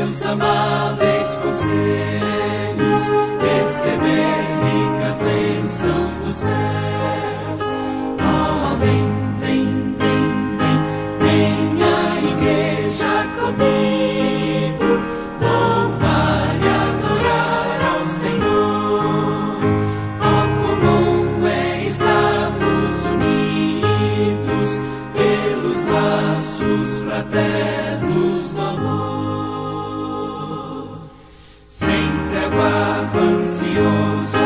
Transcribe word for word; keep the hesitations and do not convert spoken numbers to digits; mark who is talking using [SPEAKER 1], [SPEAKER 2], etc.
[SPEAKER 1] seus amáveis conselhos, receber ricas bênçãos dos céus. Oh, vem, vem, vem, vem, vem à igreja comigo, louvar e adorar ao Senhor. Oh, como é estarmos unidos pelos laços fraternos do amor. Sempre aguardo ansioso